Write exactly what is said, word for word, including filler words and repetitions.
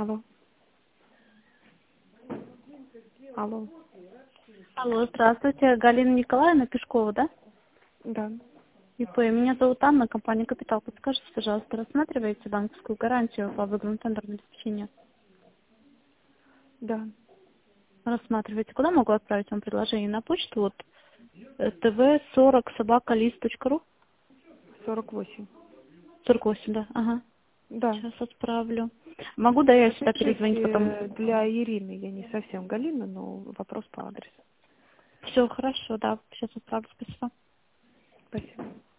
Алло. Алло. Алло, здравствуйте. Галина Николаевна Пешкова, да? Да. ИП. Меня зовут Анна, компания «Капитал». Подскажите, пожалуйста, рассматриваете банковскую гарантию по выгоду тендерного обеспечения? Да. Рассматриваете. Куда могу отправить вам предложение? На почту вот тв сорок собака лист точка ру? сорок восемь. сорок восемь, да. Ага. Да. Сейчас отправлю. Могу, да, я сюда перезвонить потом? Напишите для Ирины, я не совсем Галина, но вопрос по адресу. Все, хорошо, да. Сейчас отправлю. Спасибо. Спасибо.